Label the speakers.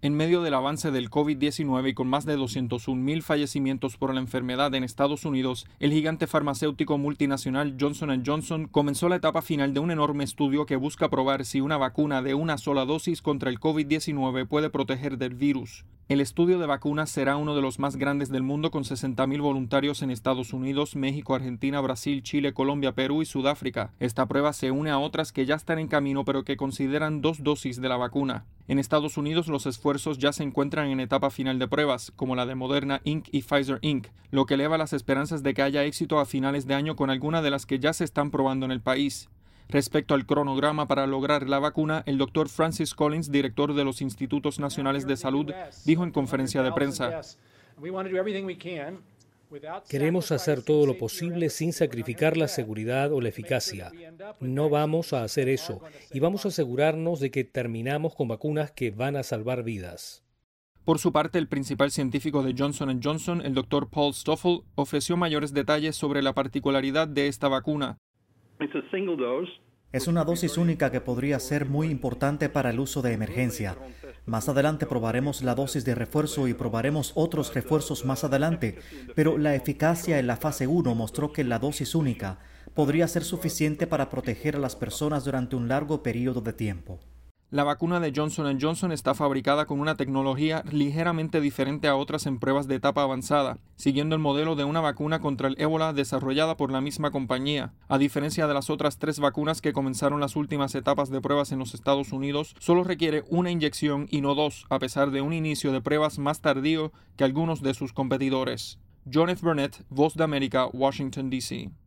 Speaker 1: En medio del avance del COVID-19 y con más de 201,000 fallecimientos por la enfermedad en Estados Unidos, el gigante farmacéutico multinacional Johnson & Johnson comenzó la etapa final de un enorme estudio que busca probar si una vacuna de una sola dosis contra el COVID-19 puede proteger del virus. El estudio de vacunas será uno de los más grandes del mundo, con 60,000 voluntarios en Estados Unidos, México, Argentina, Brasil, Chile, Colombia, Perú y Sudáfrica. Esta prueba se une a otras que ya están en camino pero que consideran 2 dosis de la vacuna. En Estados Unidos los esfuerzos ya se encuentran en etapa final de pruebas, como la de Moderna Inc. y Pfizer Inc., lo que eleva las esperanzas de que haya éxito a finales de año con alguna de las que ya se están probando en el país. Respecto al cronograma para lograr la vacuna, el Dr. Francis Collins, director de los Institutos Nacionales de Salud, dijo en conferencia de prensa:
Speaker 2: Queremos hacer todo lo posible sin sacrificar la seguridad o la eficacia. No vamos a hacer eso y vamos a asegurarnos de que terminamos con vacunas que van a salvar vidas.
Speaker 1: Por su parte, el principal científico de Johnson & Johnson, el Dr. Paul Stoffel, ofreció mayores detalles sobre la particularidad de esta vacuna.
Speaker 3: Es una dosis única que podría ser muy importante para el uso de emergencia. Más adelante probaremos la dosis de refuerzo y probaremos otros refuerzos más adelante, pero la eficacia en la fase 1 mostró que la dosis única podría ser suficiente para proteger a las personas durante un largo periodo de tiempo.
Speaker 1: La vacuna de Johnson & Johnson está fabricada con una tecnología ligeramente diferente a otras en pruebas de etapa avanzada, siguiendo el modelo de una vacuna contra el ébola desarrollada por la misma compañía. A diferencia de las otras 3 vacunas que comenzaron las últimas etapas de pruebas en los Estados Unidos, solo requiere una inyección y no 2, a pesar de un inicio de pruebas más tardío que algunos de sus competidores. John F. Burnett, Voz de América, Washington, D.C.